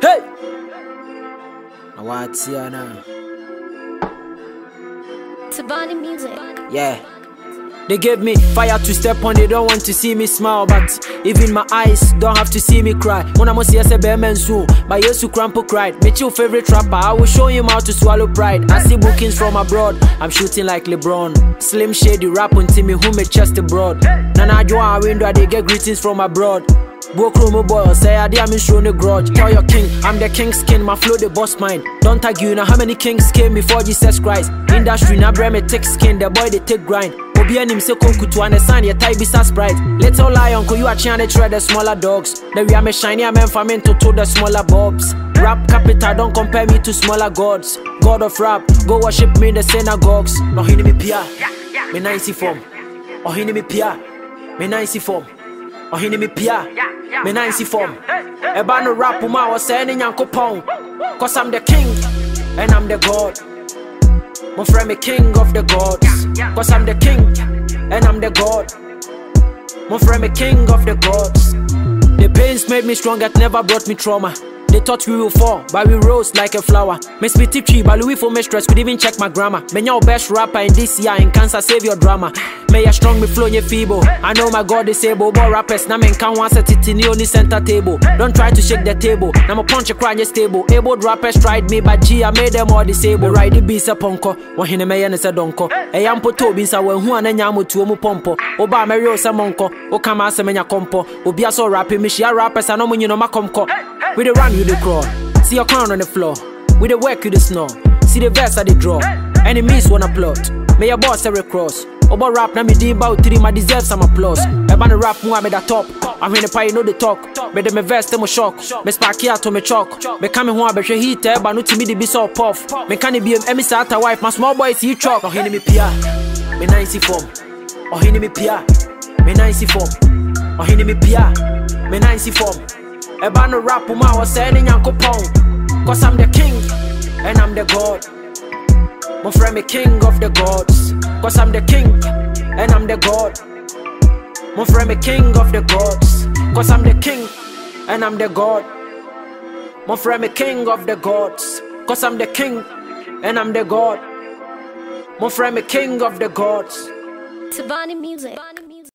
Hey! Now what's here now? Tabani music. Yeah. They gave me fire to step on, they don't want to see me smile, but even my eyes don't have to see me cry. When I'm see a bear soon, my years to crampo cried. Meet your favorite rapper, I will show him how to swallow pride. I see bookings from abroad, I'm shooting like LeBron. Slim Shady rap until me who me chest abroad. Nana Joa window, they get greetings from abroad. Bokromo boy, say I am showing a grudge. Tell your king, I'm the king's king, my flow the boss mine. Don't tag you, now how many kings came before Jesus Christ? Industry, now brand me take skin, the boy they take grind. Obi and him say konku to understand your type is a sprite. Little lion, you are trying to try the smaller dogs. Then we are me shiny, I'm famine to the smaller bobs. Rap capital, don't compare me to smaller gods. God of rap, go worship me in the synagogues. No hini me pia, me nice form. Oh hini me pia, me nice form. Oh hini me pia, me nice form. Eba no rap uma was saying yanko pong. Cause I'm the king, and I'm the god. My friend me king of the gods. Cause I'm the king, and I'm the god. My friend me king of the gods. The pains made me strong, it never brought me trauma. They thought we will fall, but we rose like a flower. Me spit tree, but Louis for me stress, could even check my grammar. Me your best rapper in this year, in cancer save your drama. May you strong, me flow, you feeble. I know my God is able, but rappers, now men can't want set it in the only center table. Don't try to shake the table, now my punch a cry, you stable. Able rappers tried me, but G, I made them all disabled. Ride the beast a punko, one hine me and a donko. A yampo tobi, so when who and a yamu to mu pompo. Oba Mario Samonko, Okama Semenya compo. Obia so rapping, me share rappers, I know when you know my comco. We the run, you the crawl. See your crown on the floor. We the work, you the snore. See the verse I the draw. Enemies wanna plot. May your boss every cross. Oba rap na me di about 3, I deserve some applause. Ebana rap mo me da top. I'm in the pie, know the talk. Me de me verse mo shock. Me spark here to me chalk. Me come home abehwe heat eba no timi di be so puff. Me can be emi start a wife. My small boy see chalk. Oh hini me pia. Me nice form. Oh hini me pia. Me nice form. Oh hini me pia. Me nice form. Eba no rap uma was saying yanko pong. Cause I'm the king, and I'm the god. My friend me king of the gods. Cause I'm the king, and I'm the god. My friend me king of the gods. Cause I'm the king, and I'm the god. My friend me king of the gods. Cause I'm the king, and I'm the god. My friend me king of the gods. Tabani music.